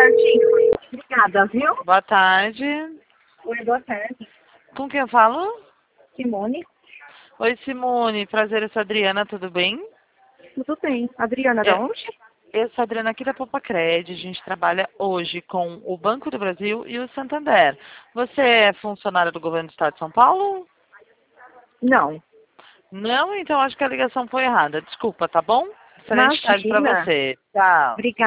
tarde. Obrigada, viu? Boa tarde. Oi, boa tarde. Com quem eu falo? Simone, Oi, Simone. Prazer, eu sou a Adriana, tudo bem? tudo bem? Adriana, da É, onde? eu sou a Adriana aqui da Popacred. A gente trabalha hoje com o Banco do Brasil e o Santander. Você é funcionária do governo do Estado de São Paulo? Não. Não? Então acho que a ligação foi errada. Desculpa, tá bom? Excelente tarde para Imagina. você. Tchau. Obrigada.